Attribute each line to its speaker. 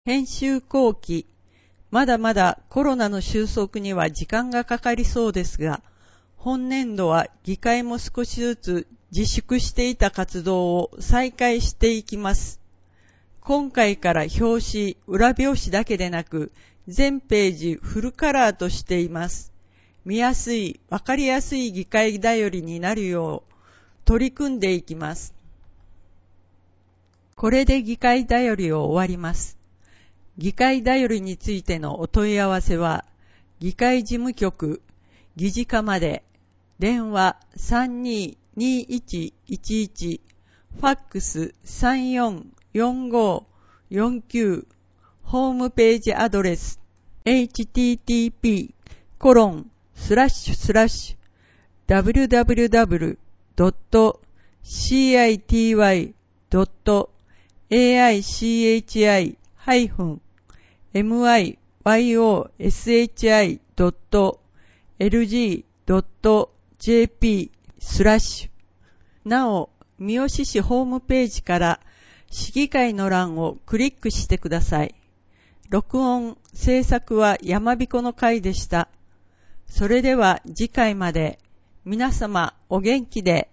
Speaker 1: 編集後期、まだまだコロナの収束には時間がかかりそうですが、本年度は議会も少しずつ自粛していた活動を再開していきます。今回から表紙、裏表紙だけでなく、全ページフルカラーとしています。見やすい、わかりやすい議会だよりになるよう取り組んでいきます。これで議会だよりを終わります。議会だよりについてのお問い合わせは、議会事務局、議事課まで、電話322111、ファックス344549、ホームページアドレス、http://www.city.aichi-myshi.lg.jp/ なお、三好市ホームページから市議会の欄をクリックしてください。録音、制作は山彦の会でした。それでは次回まで。皆様お元気で。